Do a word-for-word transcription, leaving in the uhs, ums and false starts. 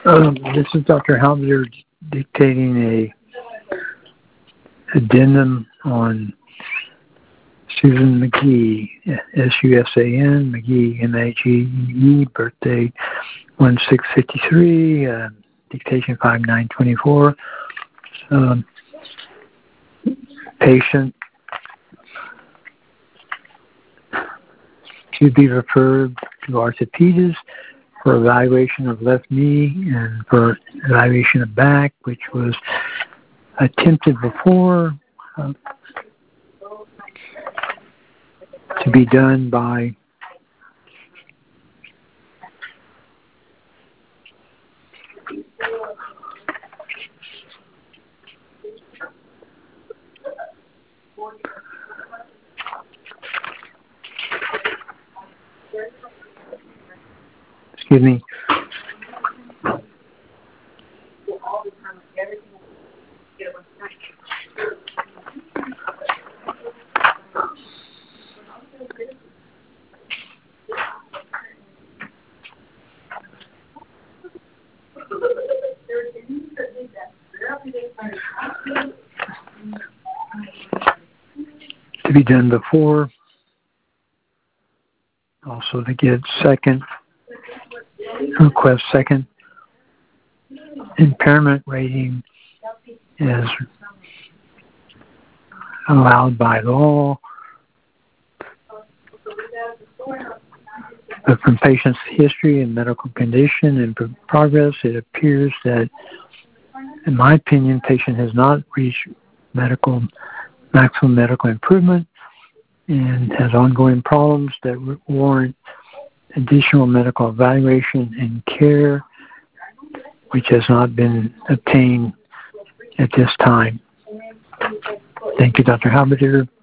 Um, this is Doctor Halbiter dictating a addendum on Susan McGee, S U S A N, McGee, M A G E E, birthday one six fifty-three, uh, dictation five nine twenty-four. Um, patient to be referred to orthopedist for evaluation of left knee and for evaluation of back, which was attempted before, uh, to be done by excuse me, to be done before, also to get second, request second impairment rating as allowed by law. But from patient's history and medical condition and progress, it appears that, in my opinion, patient has not reached medical maximum medical improvement and has ongoing problems that warrant additional medical evaluation and care, which has not been obtained at this time. Thank you, Doctor Halbiter.